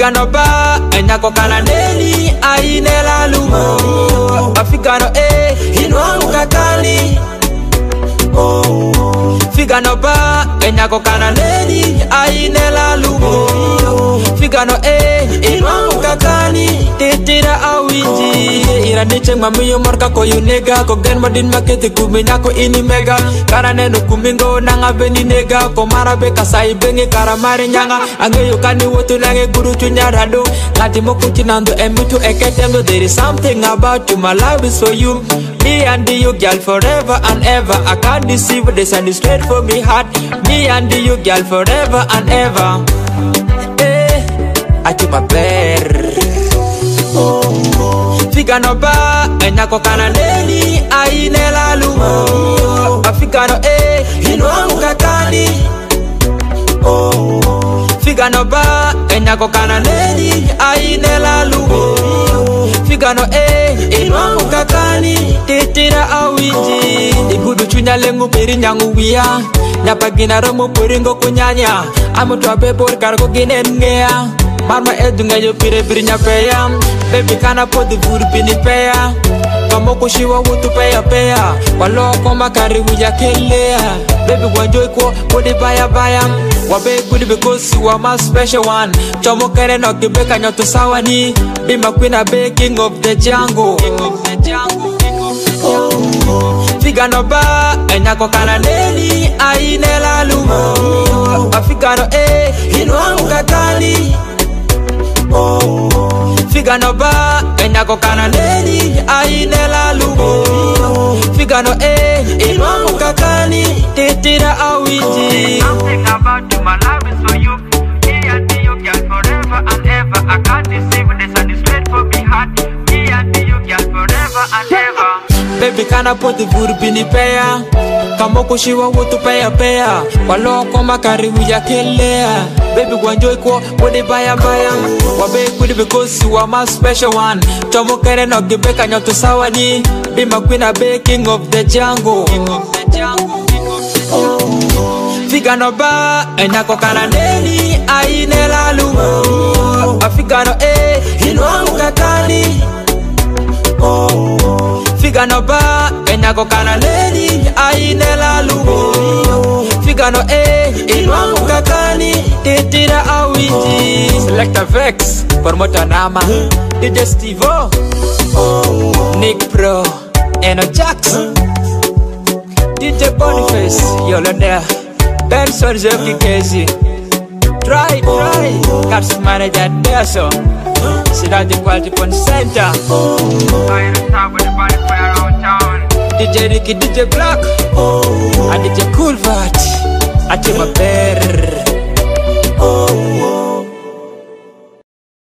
Figano ba enyako kananeli ainela lumo Africano inwangu kakali Figano ba enyako kananeli ainela lumo Figano inwangu kakali Titira awiji Ira niche mamiyo marka ko yunega Ko gen madin maketi kumenya ko ini mega Karane no kumingo nanga beni nega Ko marabe kasai bengi karamari nyanga Angeyo kani wotu lange guru chunya rado Ngati moko chinando embutu eketendo There is something about you, my love is for you Me and you girl forever and ever I can't deceive this and it's straight for me heart Me and you girl forever and ever I do my bear Figano ba enyako kananeli ainela lumo Africano inwangu kakali Figano ba enyako kananeli ainela lumo Figano inwangu kakali Titira awiji Igudu chunya lengu peri nyangu wia Nyapagina romo puringo kunyanya Amutua bebor kargo ginengea Marma edunga yo pire nyapea Baby kana podi vuru pini pea Kamoko shiwa wutu pea Waloko makari huja kelea Baby wanjoy ko podi baya Wabe kudi because you are my special one Chomo kere no kibeka nyoto sawa ni Be my queen a be king of the jungle Figano ba enyako kananeli ainela lumo Africano inwangu kakali Figano ba enyako kananeli ainela lumo Figano inwangu kakali Titira awiji Something about you, my love is for you Me and you girl forever and ever I can't deceive this and it's straight for me heart Me and you girl forever and ever Baby kana poti vuru pini pea Kamoko shiwa wutu pea Waloko makari huja kelea Baby wanjoy ko podi baya Wabe kudi because you are my special one Chomo kere no kibeka nyoto sawa ni Be my queen a be king of the jungle Figano ba enyako kananeli ainela lumo Africano inwangu kakali Figano ba enyako kananeli ainela lumo Figano inwangu kakali Titira awiji Selecta Vex Promoter Nama DJ Stevo Nick Pro Eno Jackson DJ Boniface Yolanda Benson Zerki Kezi Try Cats manager Deso Sidati Quality Center I start with the body for around town DJ Ricky, DJ Black And DJ Cool Vat Ati my bear